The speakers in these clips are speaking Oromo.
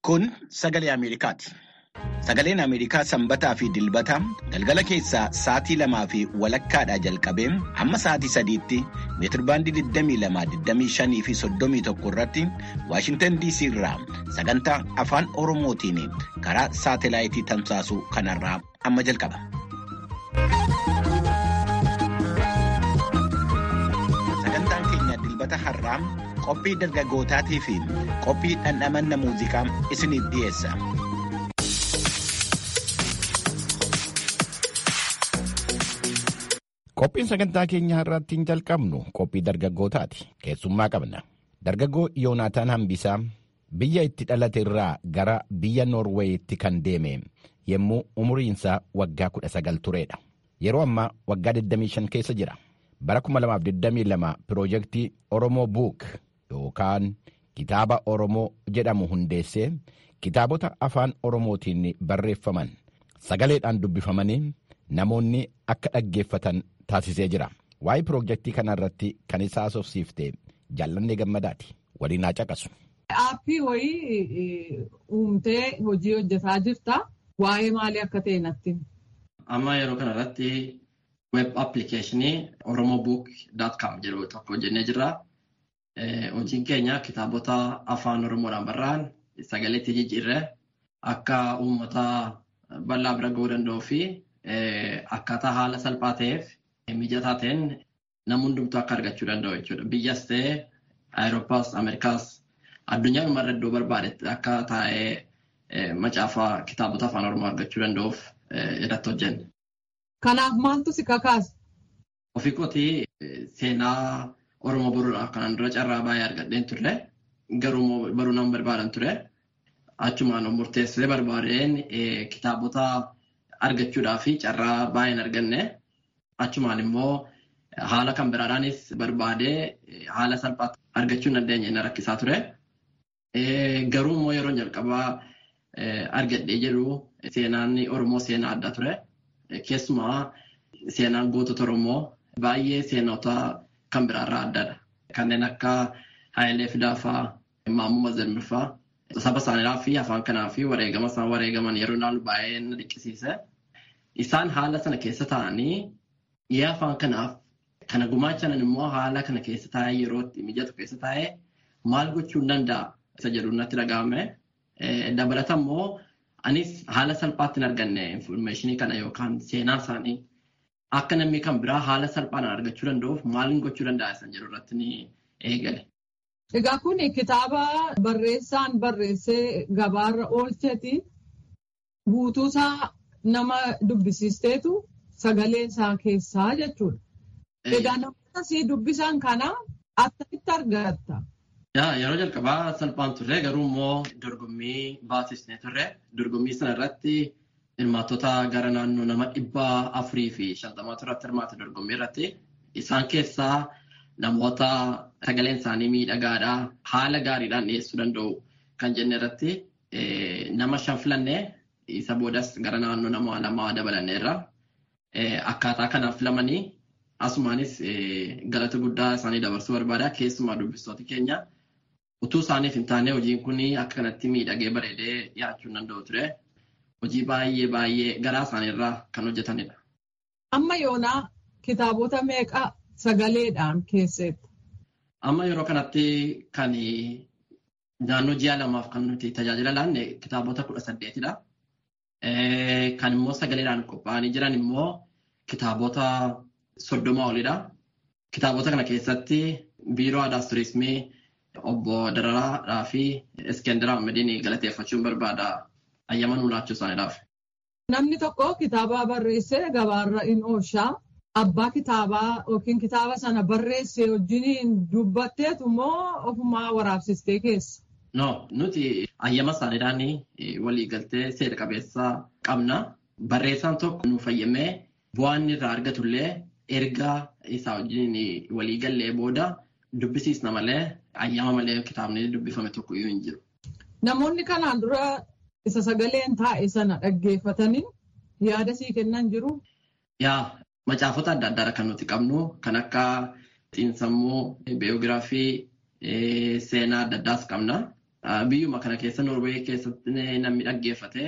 Kun sagalee Ameerikaati. Sagaleen Ameerikaa sanbataa fi dilbata galgala keessaa sa'aatii 2:00 jalqabee hamma sa'aatii 3:00tti meetirbaandii 22, 25 fi 31 irratti Waashintan DC irraa sagantaa afaan Oromootiin karaa saatelaayitii tamsaasuu kanarraa amma jalqaba. Sagantaan keenya dilbata har'aa qophii dargaggootaatii fi qophii dhandhamanna muuziqaa isiniif dhiyeessa. Qophiin sagantaa keenya har'aatti hin jalqabnu qophii dargaggootaati. Keessummaa qabna. Dargaggoo Yoonaataan Hambisaa biyya itti dhalate irraa gara biyya Noorweeyitti kan deeme yommuu umuriinsaa waggaa 19 turedha. Yeroo ammaa waggaa 25 keessa jira. Bara 2022 piroojeektii Oromoo Buuk yookaan kitaaba Oromoo jedhamu hundeessee kitaabota afaan Oromootiin barreeffaman sagaleedhaan dubbifamanii namoonni akka dhaggeeffatan taasisee jira. Waa'ee piroojeektii kanarratti kan isa haasofsiifte Jaallannee Gammadaati. Waliin haa caqasu. Aappii wayii uumtee hojii hojjetaa jirta. Waa'ee maalii akka ta'e natti? Amma yeroo kanarratti web appilikeeshinii oromobook.com jedhu tokko hojjennee jirra. Hojiin keenya kitaabota afaan Oromoodhaan barraa'an sagaleetti jijjiirree akka uummata bal'aa bira ga'uu danda'uu fi akkaataa haala salphaa ta'eef mijataa ta'een namni hundumtuu akka argachuu danda'u jechuudha. Biyyas ta'ee Awurooppaas, Ameerikaas addunyaa dhumarra iddoo barbaadetti akka taa'ee macaafaa kitaabota afaan Oromoo argachuu danda'uuf irratti hojjenne. Kanaaf maaltu si kakaase? Ofii kootii seenaa Oromoo baruudhaaf kanaan dura carraa baay'ee argadheen turre. Garuu baruu nama barbaadan ture. Achumaan murteessee barbaadeen kitaabota argachuudhaaf carraa baay'een arganne. Achumaan immoo haala kan biraadhaanis barbaadee haala salphaatti argachuu dandeenye na rakkisaa ture. Garuu immoo yeroo jalqabaa argadhee jedhu seenaan Oromoo seenaa adda ture. Keessumaa seenaan gootota Oromoo baay'ee seenota kan biraarraa addadha. Kanneen akka Hayilee Fidaafaa, Maammoo Mazalmirfaa saba isaaniidhaa fi afaan kanaa fi wareegama isaan wareegaman yeroo ilaalu baay'ee na dhiqqisiise. Isaan haala sana keessa taa'anii afaan kanaaf kana gumaachanan immoo haala kana keessa taa'ee yeroo itti mijatu keessa taa'ee maal gochuu danda'a isa jedhu natti dhaga'ame. Dabalata immoo anis haala salphaatti hin arganne infoormeeshinii kana yookaan seenaa isaanii akka namni kan biraa haala salphaan argachuu danda'uuf maal gochuu danda'a isa jedhu irratti ni eegale. Egaa kun kitaaba barreessaan barreessee gabaarra oolcheeti. Guutuusaa nama dubbisiisteetu sagalee isaa keessaa jechuudha. Egaa namoota si dubbisan kana akkamitti argatta? Yeroo jalqabaa salphaan turre garuu immoo dorgommii baasisnee turre. Dorgommii sana irratti hirmaattota gara naannoo nama 450 irratti hirmaate dorgommii irratti. Isaan keessaa namoota sagaleen isaanii miidhagaadhaa haala gaariidhaan dhiyeessuu danda'u kan jenne irratti nama 5 filannee isa boodas gara naannoo nama 2 dabalanneerra. Akkaataa kanaaf filamanii asumaanis galata guddaa isaanii dabarsuu barbaada. Keessumaa dubbistooti keenya utuu isaaniif hin taane hojiin kun akka kanatti miidhagee bareedee dhiyaachuu danda'u ture. Hojii baay'ee garaa isaaniirraa kan hojjetanidha. Amma yoonaa kitaabota meeqa sagaleedhaan keesseetta? Amma yeroo kanatti kan naannoo ji'a 2 kan nuti tajaajila laanne kitaabota 18dha. Kan immoo sagaleedhaan qophaa'anii jiran immoo kitaabota 30 olidha. Kitaabota kana keessatti biiroo aadaa turizimii obbo Dararaa fi Iskender Ahmediin galateeffachuun barbaada ayyaama nuu laachuu isaaniidhaaf. Namni tokko kitaaba barreessee gabaarra in oolchaa. Abbaa kitaabaa yookiin kitaaba sana barreessee wajjin dubbatteetu immoo ofumaa waraabsistee keessa? No, nuti ayyaama isaaniidhaan waliigaltee seera qabeessaa qabna. Barreessaan tokko nu fayyamee bu'aan irraa argatullee erga isaa wajjin waliigallee booda dubbisiisna malee ayyaama malee kitaabni dubbifame tokko iyyuu hin jiru. Namoonni kanaan dura isa sagaleen taa'e sana dhaggeeffatanii yaada sii kennan jiru? Macaafota adda addaa kan nuti qabnu kan akka xiinsammuu, biyoogiraafii, seenaa adda addaas qabna. biyyuma kana keessa Norway keessatti namni dhaggeeffate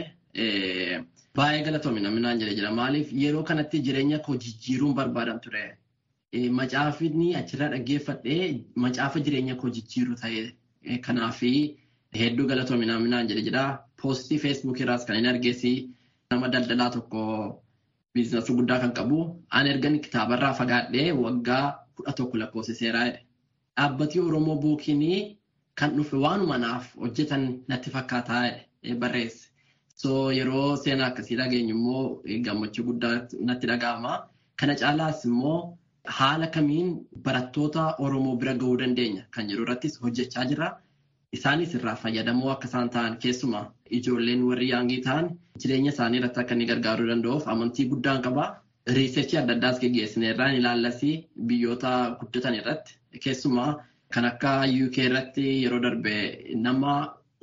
baay'ee galatoomii namni naan jedhe jira. Maaliif yeroo kanatti jireenya koo jijjiiruun barbaadan ture. Macaafni achirraa dhaggeeffadhee macaafa jireenya koo jijjiiru ta'e kanaaf hedduu galatoomii namni naan jedhe jira. Poostii Facebook irraas kan inni argeessi nama daldalaa tokko biizinasii guddaa kan qabu. Ani ergan kitaabarraa fagaadhee waggaa 11 lakkoofsiseeraa jedhe. Dhaabbatni Oromoo buukiinii kan dhufe waanuma naaf hojjetan natti fakkaataa barreesse. So yeroo seenaa akkasii dhageenyu immoo gammachuu guddaa natti dhaga'ama. Kana caalaas immoo haala kamiin barattoota Oromoo bira gahuu dandeenya kan jedhu irrattis hojjechaa jirra. Isaanis irraa fayyadamoo akka isaan ta'an keessumaa ijoolleen warri yaangii ta'an jireenya isaanii irratti akka inni gargaaruu danda'uuf amantii guddaan qaba. Riiseechii adda addaas geggeessineerraa ni ilaallasii biyyoota guddatan irratti keessumaa kan akka UK irratti yeroo darbe nama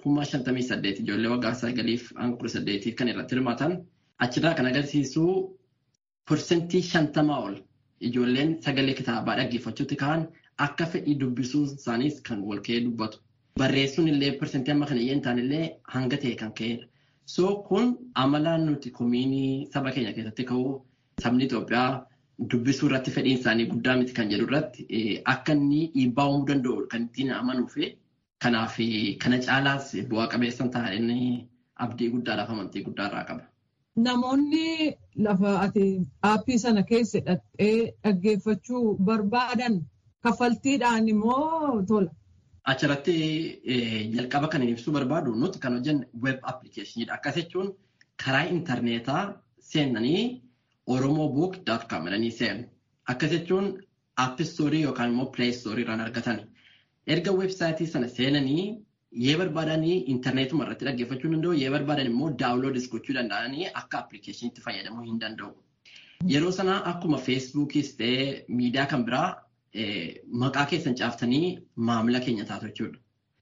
58,000 ijoollee waggaa 9-18 kan irratti hirmaatan achirraa kan agarsiisu persentii 50 ol ijoolleen sagalee kitaabaa dhaggeeffachuutti ka'an akka fedhii dubbisuu isaaniis kan wal ka'ee dubbatu. Barreessuun illee persentii amma kana iyyuu ta'an illee hanga ta'e kan ka'edha. So kun amala nuti komiinii saba keenya keessatti ka'uu sabni Itoophiyaa dubbisuu irratti fedhiin isaanii guddaa miti kan jedhu irratti akka inni dhiibbaa uumuu danda'u kan ittiin amanuu fi kanaaf kana caalaas bu'aa qabeessan ta'an abdii guddaadhaaf amantii guddaarraa qaba. Namoonni lafa ati aappii sana keessa hidhattee dhaggeeffachuu barbaadan kaffaltiidhaan immoo tola. Achirratti jalqaba kan ibsuu barbaadu nuti kan hojjenne web appilikeeshiniidha. Akkas jechuun karaa intarneetaa seenanii oromobook.com jedhanii seenu. Akkas jechuun app store yookaan immoo play store irraan argatan. Erga websaayitii sana seenanii yoo barbaadanii intarneetuma irratti dhaggeeffachuu danda'u, yoo barbaadan immoo daawunloodis gochuu danda'anii akka appilikeeshiniitti fayyadamuu hin danda'u. Yeroo sana akkuma feesbuukis ta'ee miidiyaa kan biraa maqaa keessan caaftanii maamila keenya taatu jechuudha.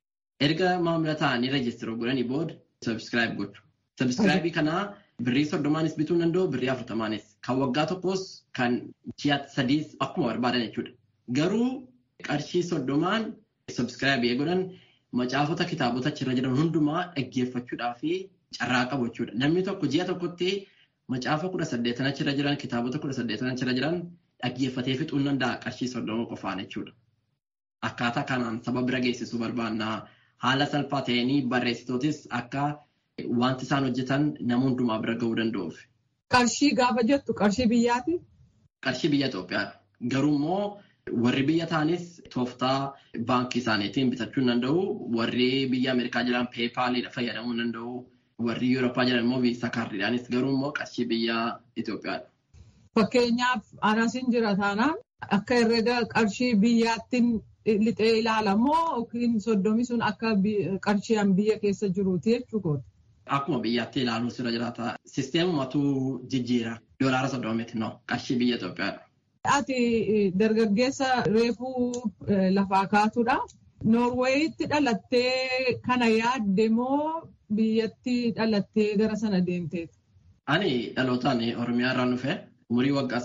Erga maamila ta'anii reejistiroo godhanii booda sabskiraayib gochu. Sabskiraayibii kanaa birrii 30 bituu danda'u, birrii 40 kan waggaa tokkos kan ji'a 3 akkuma barbaadan jechuudha. Garuu qarshii 30 sabskiraayibii godhan macaafota kitaabota achirra jiran hundumaa dhaggeeffachuudhaa fi carraa qabu jechuudha. Namni tokko ji'a tokkotti macaafa 18 achirra jiran kitaabota 18 achirra jiran dhaggeeffatee fixuu danda'a qarshii 30 qofaan jechuudha. Akkaataa kanaan saba bira geessisuu barbaannaa haala salphaa ta'een barreessitootis akka wanti isaan hojjetan nama hundumaa bira gahuu danda'uuf. Qarshii gaafa jettu qarshii biyyaati? Qarshii biyya Itoophiyaa. Garuu immoo warri biyya ta'anis tooftaa baankii isaaniitiin bitachuu danda'u. Warri biyya Ameerikaa jiran peepaaliidha fayyadamuu danda'u. Warri Yurooppaa jiran immoo viisaa kaardiidhaanis garuu immoo qarshii biyya Itoophiyaadha. Fakkeenyaaf anasiin jira taanaan akka herrega qarshii biyyaattiin lixee ilaalamoo yookiin 30 sun akka qarshiin biyya keessa jiruuti jechuudha. Akkuma biyyaatti ilaaluu sirra jiraata. Sisteemumatu jijjiira. Doolaara 30 qarshii biyya Itoophiyaadha. Ati dargaggeessa reefuu lafaa kaatudha. Noorweeyitti dhalattee kana yaadde moo biyyatti dhalattee gara sana deemteeti? Ani dhalootaan Oromiyaa irraan dhufe. Umurii waggaa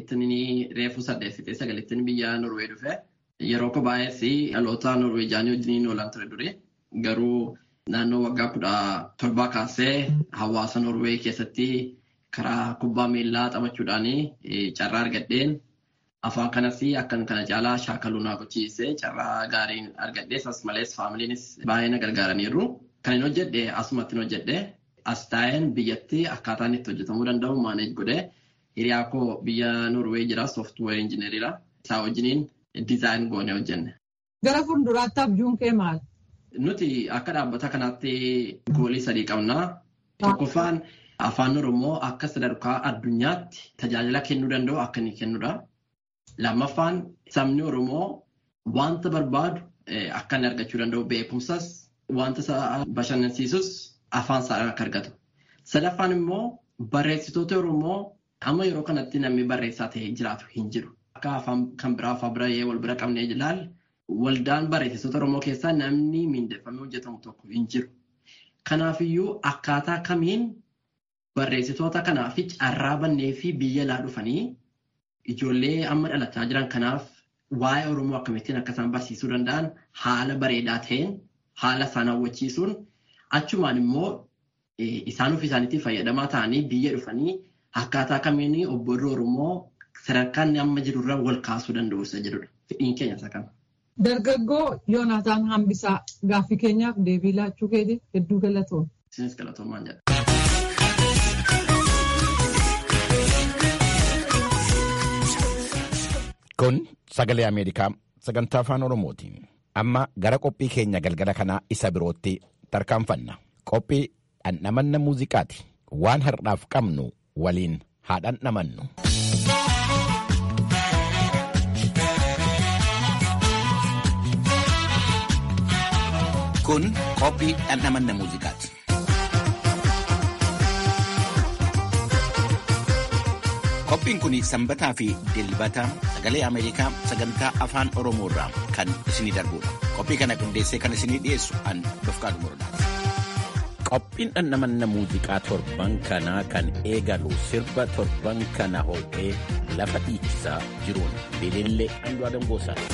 9 reefuu 8 biyya Noorwee dhufe. Yeroo ko baay'ees dhaloota Noorweejaanii wajjin oolan ture duri. Garuu naannoo waggaa 17 kaasee hawaasa Noorwee keessatti karaa kubbaa miillaa taphachuudhaan carraa argadheen afaan kanas akkan kana caalaa shaakaluu naa gochiisee carraa gaariin argadhees as malees faamiliinis baay'ee na gargaaraniiru. Kan hin hojjedhe asumatti hin hojjedhe as taa'een biyyatti akkaataan itti hojjetamuu danda'u maaneej godhee hiriyaa koo biyya Noorwee jira sooftuweer injineeriidha. Isaa wajjiniin diizaayin goonee hojjenne. Gara fuulduraatti abjuun kee maal? Nuti akka dhaabbata kanaatti goolii 3 qabna. Tokkoffaan afaan Oromoo akka sadarkaa addunyaatti tajaajila kennuu danda'u akka inni kennudha. Lammaffaan sabni Oromoo wanta barbaadu akka inni argachuu danda'u beekumsas wanta bashannansiisus afaan isaa akka argatu. Sadaffaan immoo barreessitoota Oromoo amma yeroo kanatti namni barreessaa ta'ee jiraatu hin jiru. Akka afaan kan biraa afaan biraa wal bira qabnee ilaalle waldaan barreessitoota Oromoo keessaa namni miindeffamee hojjetamu tokko hin jiru. Kanaafiyyuu akkaataa kamiin barreessitoota kanaaf carraa bannee fi biyya alaa dhufanii ijoollee amma dhalataa jiran kanaaf waa'ee Oromoo akkamittiin akka isaan barsiisuu danda'an haala bareedaa ta'een haala isaan hawwachiisuun achumaan immoo isaan ofii isaaniitiin fayyadamaa ta'anii biyya dhufanii akkaataa kamiin obboonni Oromoo sadarkaan amma jirurra wal kaasuu danda'u isa jedhudha. Fedhiin keenya isa kana. Dargaggoo Yoonaataan Hambisaa gaaffii keenyaaf deebii laachuu keetii hedduu galatoom. Isinis galatoomaan jedha. Kun sagalee Ameerikaa sagantaa afaan Oromootiin. Amma gara qophii keenya galgala kanaa isa birootti tarkaanfanna. Qophii dhandhamanna muuziqaati. Waan har'aaf qabnu waliin haa dhandhamannu. Kun qophii dhandhamanna muuziqaati. Qophiin kun sanbataa fi dilbata sagalee Ameerikaa sagantaa afaan Oromoo irraa kan isinii darbudha. Qophii kana qindeessee kan isinii dhiyeessu an Dofqaadu Morodaati. Qophiin dhandhamanna muuziqaa torban kanaa kan eegalu sirba torban kana hoo'ee lafa dhiichisaa jiruun Bilillee Andu'aalem Goosaati.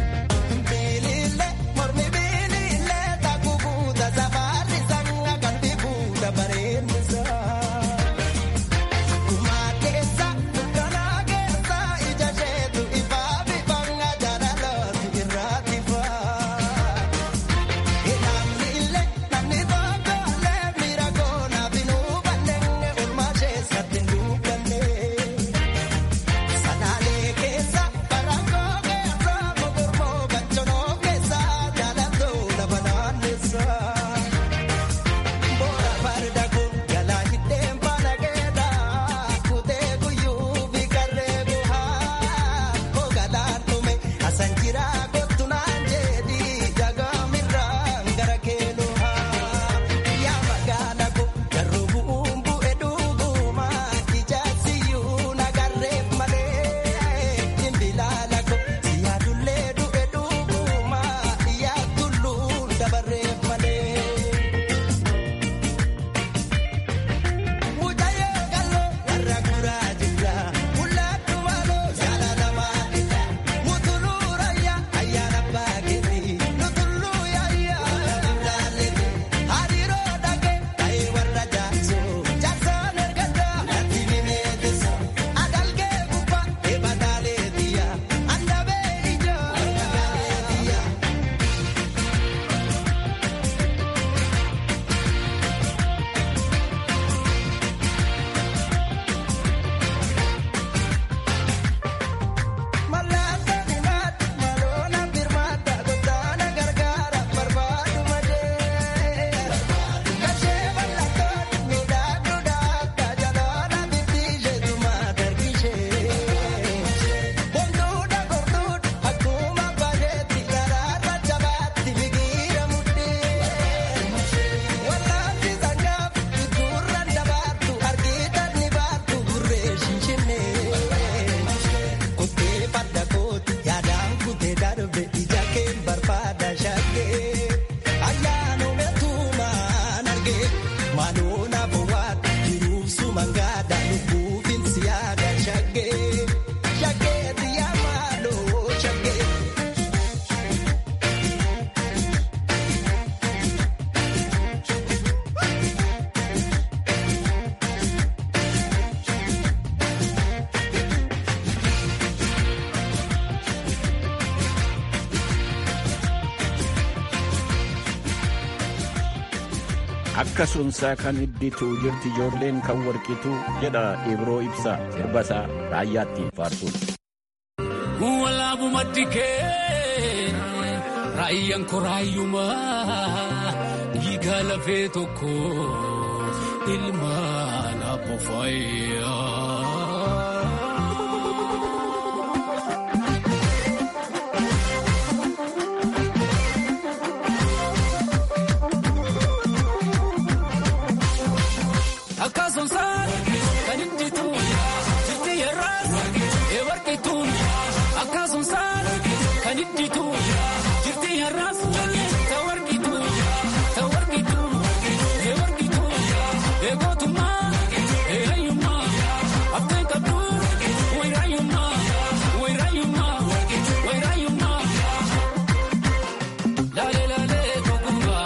Akka sunsaa kan hidditu jirti ijoolleen kan warqitu jedha Ibroo Ibsaa sirbasaa raayyaattiin faarsuun. Walaabu maddikee raayyaan koraayyuma dhiigaa lafee tokko ilmaan abbo fayyaa. Lale lale,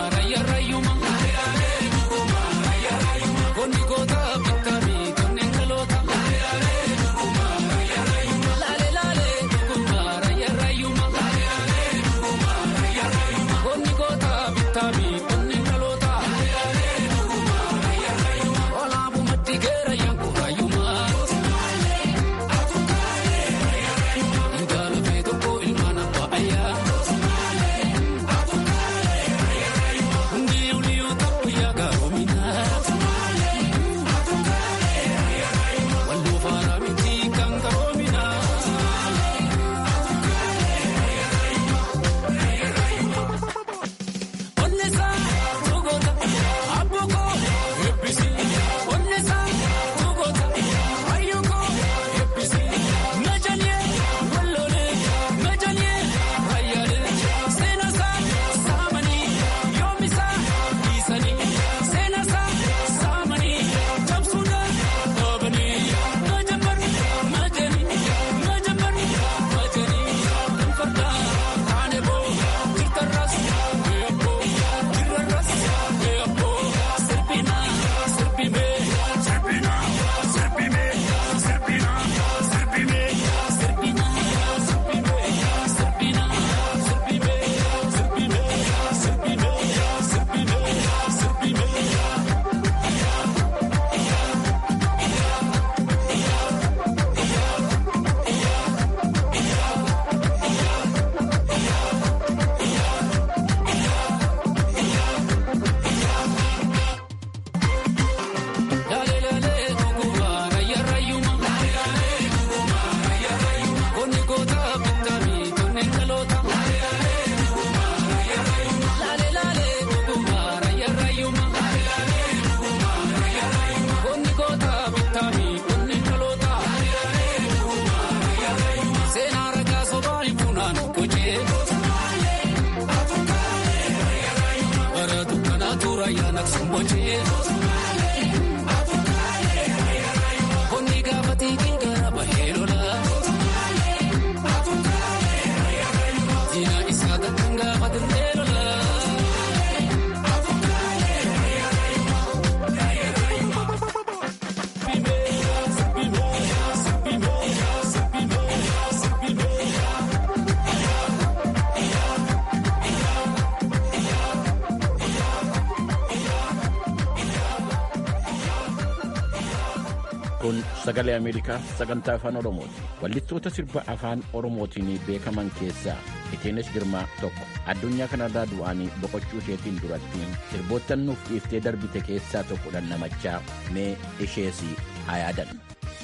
Kun sagalee Ameerikaa sagantaa afaan Oromooti. Wallittoota sirba afaan Oromootiin beekaman keessaa Iteenesh Girmaa tokko. Addunyaa kanarraa du'anii boqochuu isheetiin duratti sirboottan nuuf dhiiftee darbite keessaa tokkodhan namachaa mee ishees haa yaadannu.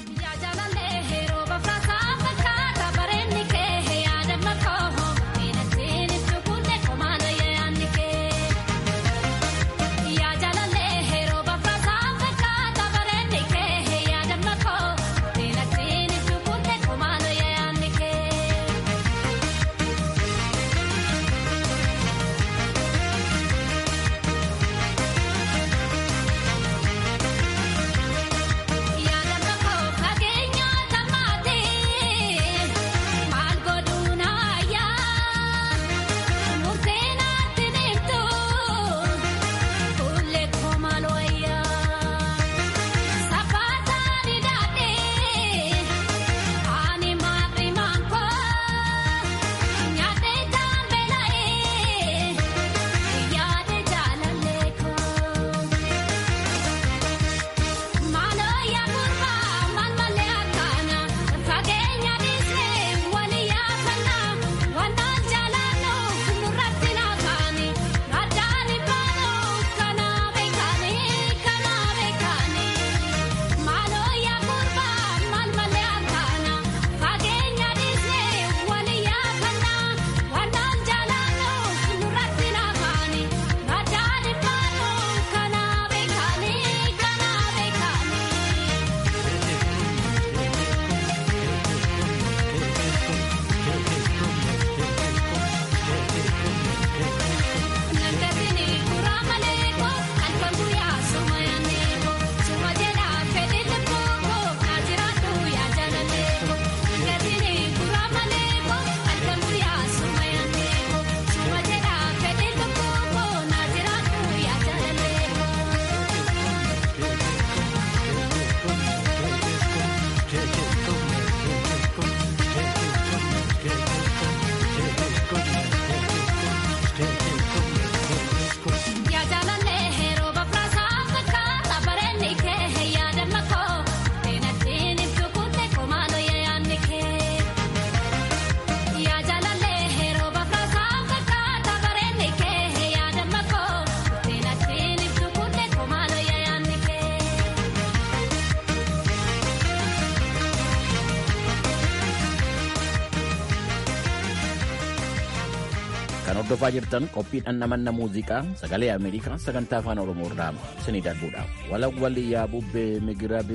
Hordofaa jirtan qophiidhaan namanna muuziqaa sagalee Ameerikaa sagantaa afaan Oromoo irraa isinii darbuudhaaf. Walawwalli yaa bubbee migira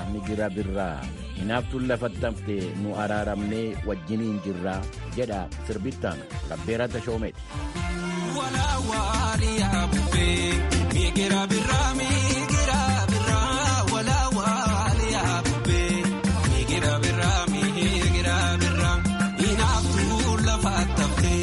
birraa hinaaftuun lafatti haftee nu araaramnee wajjiniin jirraa jedha sirbittaan Labbeeraa Tashoomeeti. Walawwalli yaa bubbee migira birraa walawwalli yaa bubbee migira birraa hinaaftuun lafatti haftee.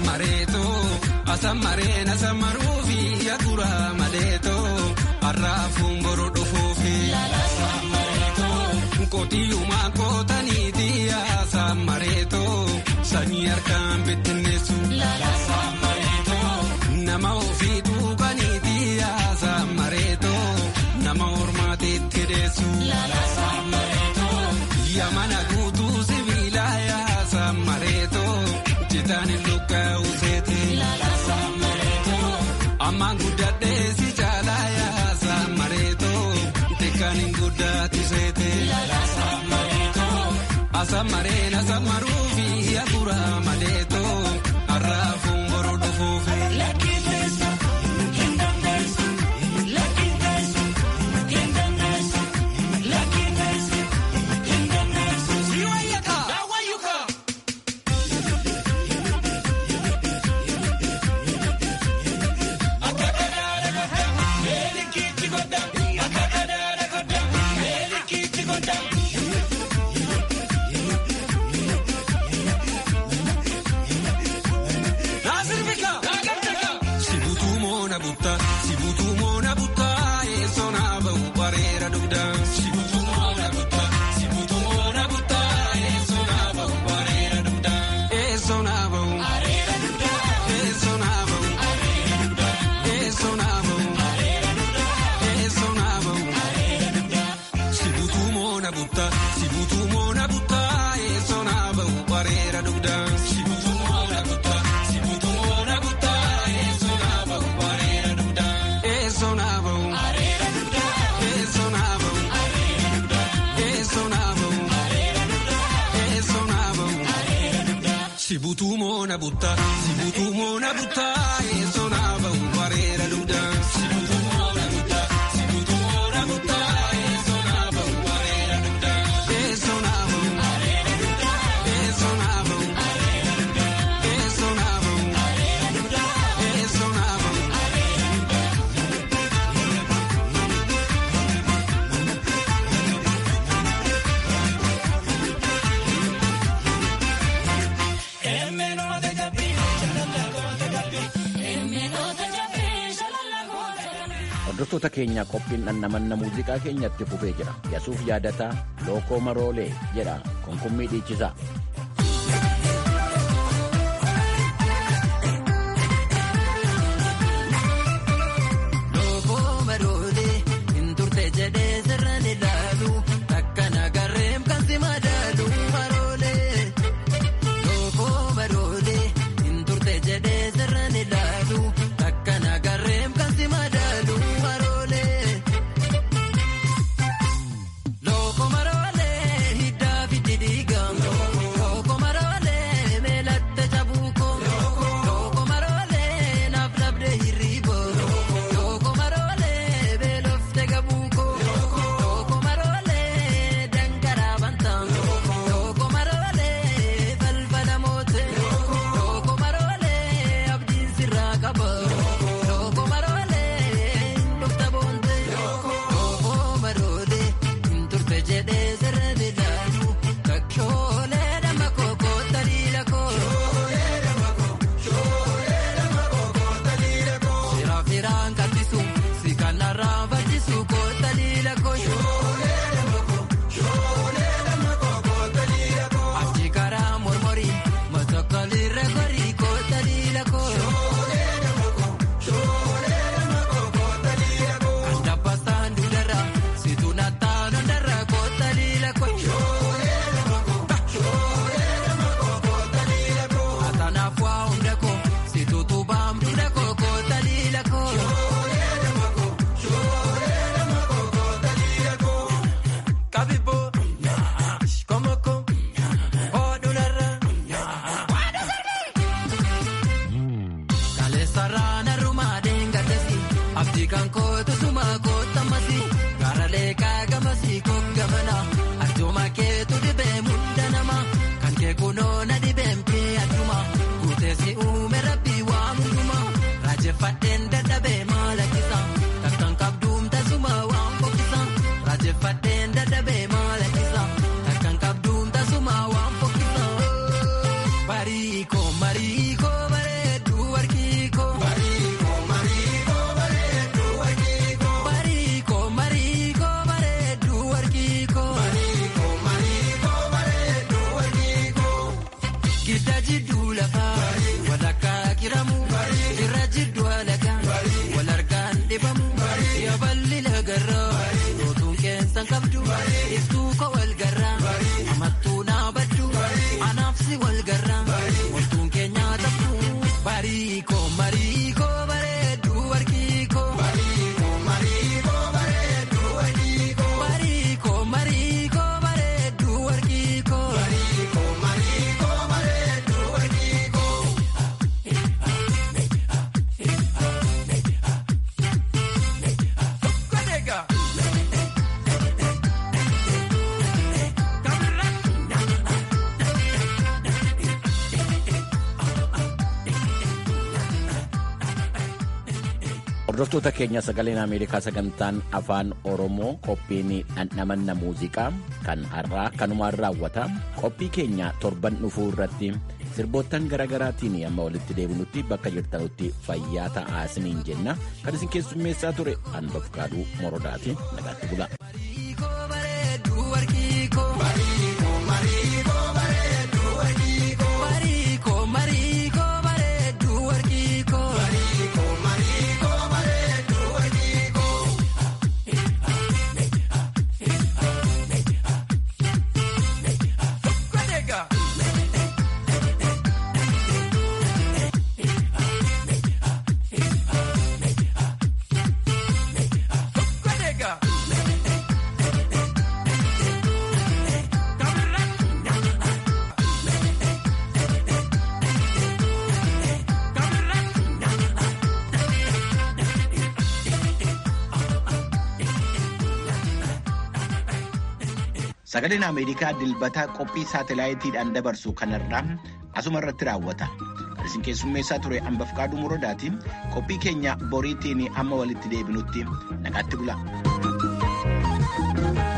Asamareeto asamareen asamaruufi yaadura maleeto arraafuun boroo dhufuufi. Kootiyumaa kootaniiti asamareeto sanii harkaan bittinneessu. Nama ofii tuuqaniiti asamareeto nama hormaateetti deessu. Yamana guutuu sibiila asamareeto jitaani lukaa useete. Ammaan guddadhee si caalaa asamareeto teekaniin guddaati seete. Asamareen asamaruufi yaadura maleeto arraafuun boroo dhufuufi. Sibutumona butta esona bau barera duda. Sibutumona butta esona bau barera duda. Esona bau barera duda. Esona bau barera duda. Esona bau barera duda. Esona bau barera duda. Hordoftoota keenya qophiin dhandhamanna muuziqaa keenyatti fufee jira. Yasuuf yaadataa lookoo maroolee jedha konkummii dhiichisaa. Mariko, Mariko, Mariko. si wal garra waltuun keenya taphu bariiko mariiko bareedu warkiiko bariiko mariiko bareedu warkiiko bariiko mariiko bareedu warkiiko bariiko mariiko bareedu warkiiko Kodega Hordoftoota keenya sagaleen Ameerikaa sagantaan afaan Oromoo qophiin dhandhamanna muuziqaa kan har'aa kanumaan raawwata. Qophii keenya torban dhufuu irratti sirboottan garaagaraatiin amma walitti deebinutti bakka jirtanutti fayyaa ta'aa isiniin jenna. Kan isin keessummeessaa ture Anbafqaaduu Morodaati. Nagaatti bula. Sagaleen Ameerikaa dilbataa qophii saatalaayitiidhaan dabarsu kanarraa asuma irratti raawwata. Kan isin keessummeessaa ture Anbafqaaduu Morodaatiin qophii keenya boriitiin amma walitti deebinutti nagaatti bula.